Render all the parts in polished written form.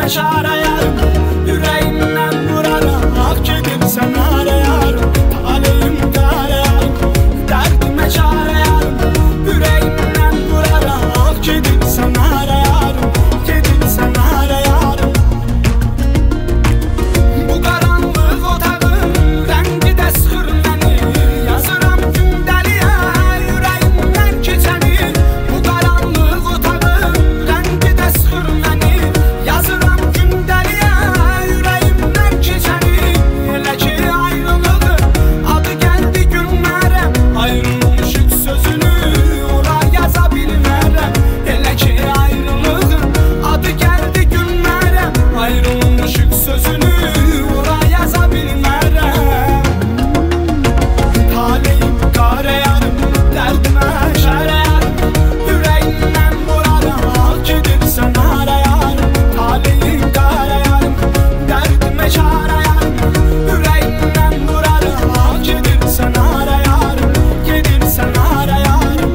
şarayarım, yüreğimden vurarak gedirsen arayarım. Talihim karayarım, derdime çarayarım, yüreğimden vurarak gedirsen arayarım, gedirsen arayarım. Bu karanlık otağın rengi de sıxır məni, yazıram gündəliyə yüreğimden keçəni. Bu karanlık otağın rengi de sıxır məni, yazıram gündəliyə yüreğimden keçəni. Elə ki ayrılığı adı gəldi günlərəm, ayrılmışıq sözünü ora yaza bilmərəm. Elə ki ayrılığın adı gəldi günlərəm, ayrılmışıq sözünü ora yaza bilmərəm. Talihim qarayarım, dərdimə şərəyarım, yüreğimdən vurarak gedirsən arayarım. Talihim qarayarım, dərdimə şərəyarım, yüreğimdən vurarak gedirsən arayarım, gedirsən arayarım.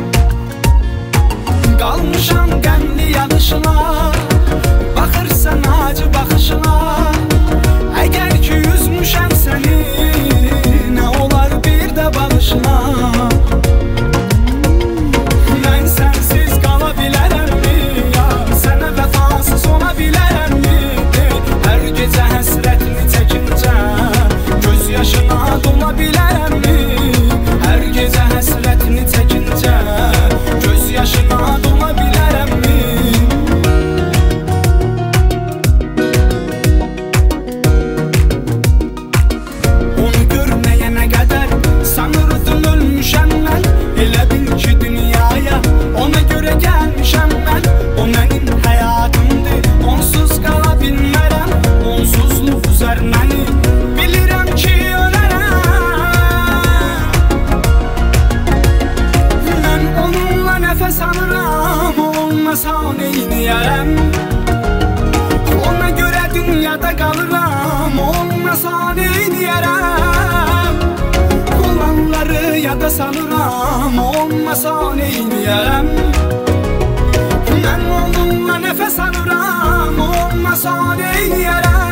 Qalmışam qəmli yanışına, baxırsan acı baxışına. Əgər ki üzmüşəm səni, nə olar bir də bağışla. Mən sənsiz qala bilərəmmi, ya sənə vəfasız ola bilərəmmi? Hər gecə həsrətini çəkincə göz yaşına dola bilərəmmi? Hər gecə həsrətini çəkincə göz yaşına dola bilərəmmi? Onu görməyənə qədər sanırdım ölmüşəm mən. Elə bil ki dünyaya ona görə gəlmişəm mən. O mənim həyatımdır, onsuz qala bilmərəm. Onsuzluq üzər məni, bilirəm ki ölərəm. Mən onunla nəfəs alıram, o olmasa neyniyərəm? Ona görə dünyada qalıram, olmasa neyniyərəm? Olanları yada salıram, olmasa neyniyərəm? Mən onunla nəfəs alıram, olmasa neyniyərəm?